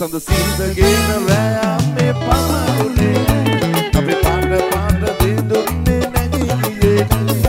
සඳ සීතගෙන රෑ මේ පමරුනේ අපි පාට පාට දෙඳුන්නේ නැගී ගියේ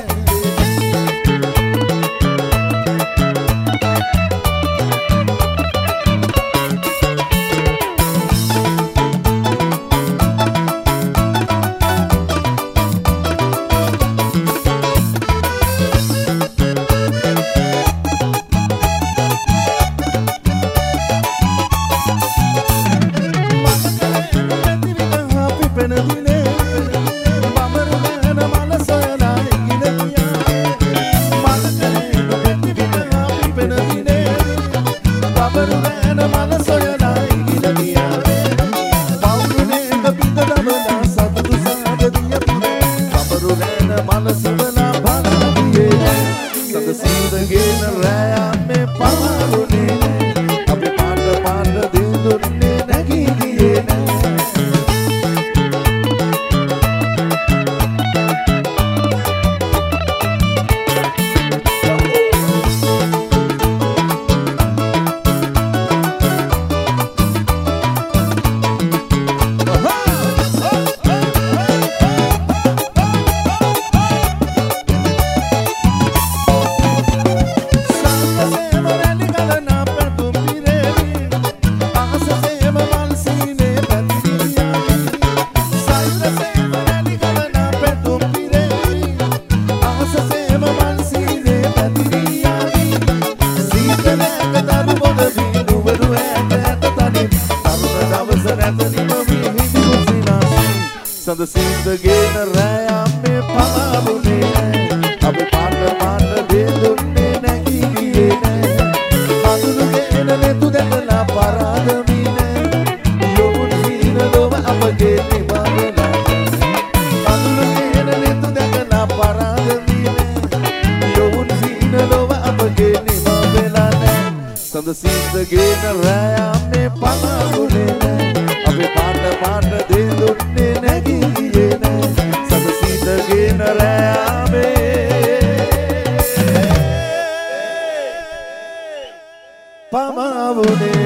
සඳ සීතගෙන රෑ මේ පමරුනේ අපි පාට පාට දෙඳුන්නේ නැගී ගියේ නෑ මතුරුගෙන ලෙතු දැකලා පරාද මිනේ යොමුන් සීන ලොව අපගේ නිවරලා මතුරුගෙන ලෙතු දැකලා පරාද මිනේ යොමුන් සීන ලොව අපගේ නිවරලා නෑ සඳ සීතගෙන රෑ මේ පමරුනේ අපි පාට පාට දෙඳුන්නේ නැගී ගියේ නෑ සඳ සීතගෙන රෑ මේ පමරුනේ